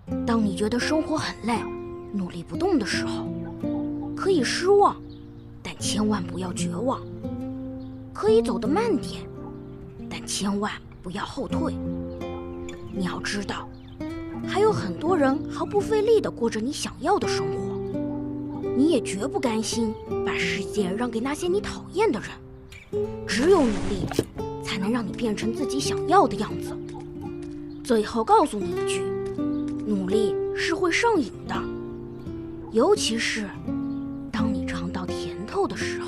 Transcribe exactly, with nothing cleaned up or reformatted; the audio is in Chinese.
当你觉得生活很累，努力不动的时候，可以失望，但千万不要绝望。可以走得慢点，但千万不要后退。你要知道，还有很多人毫不费力地过着你想要的生活。你也绝不甘心把世界让给那些你讨厌的人。只有努力，才能让你变成自己想要的样子。最后告诉你一句，努力是会上瘾的，尤其是当你尝到甜头的时候。